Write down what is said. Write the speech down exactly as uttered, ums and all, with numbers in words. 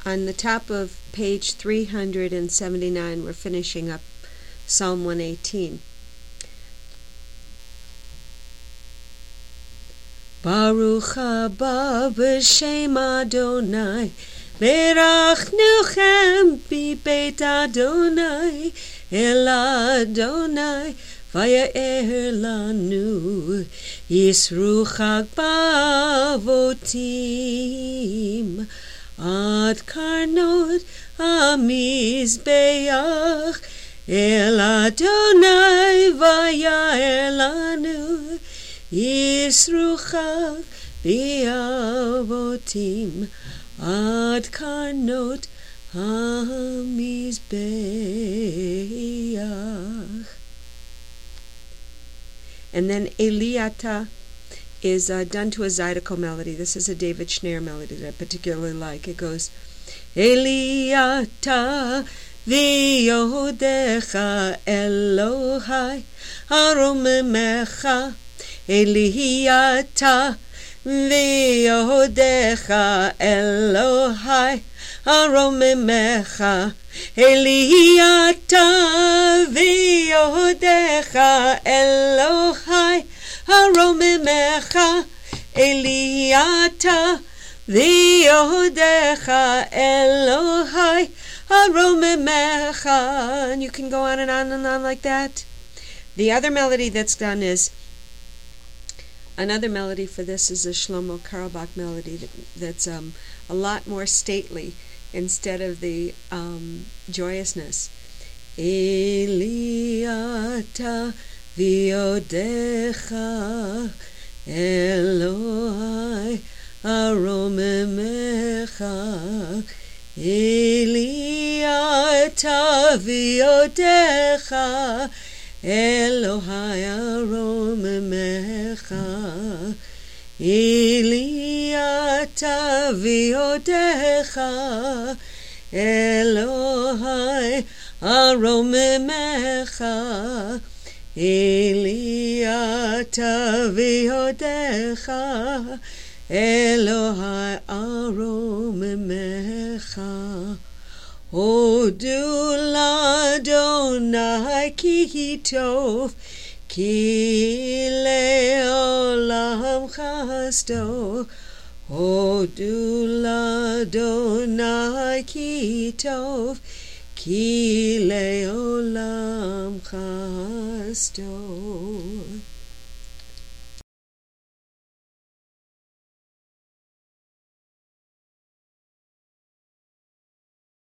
on the top of page three hundred seventy-nine, we're finishing up Psalm one eighteen. Baruch haba b'shem Adonai, berachnuchem b'beit Adonai, el Adonai, vaya'er lanu, yisru chag bavotim, ad karnot hamizbeach, el Adonai, vaya'er lanu, Yisrucha bi'avotim ad karnot hamizbeach. And then Eliata is uh, done to a zydeco melody. This is a David Schneier melody that I particularly like. It goes, Eliata v'yodecha Elohai haromemecha Eliata v'yodecha Elohai haromemecha Eliata v'yodecha Elohai haromemecha Eliata v'yodecha Elohai haromemecha. And you can go on and on and on like that. The other melody that's done is, another melody for this is a Shlomo Carlebach melody that, that's um, a lot more stately instead of the um, joyousness. Eliata v'yodecha Elohai haromemecha Eliata v'yodecha Elohai haromemecha Eliata v'yodecha Elohai haromemecha Eliata v'yodecha Elohai haromemecha. Hodu l'Adonai ki tov, ki le'olam chasdo. Hodu l'Adonai ki tov, ki le'olam chasdo.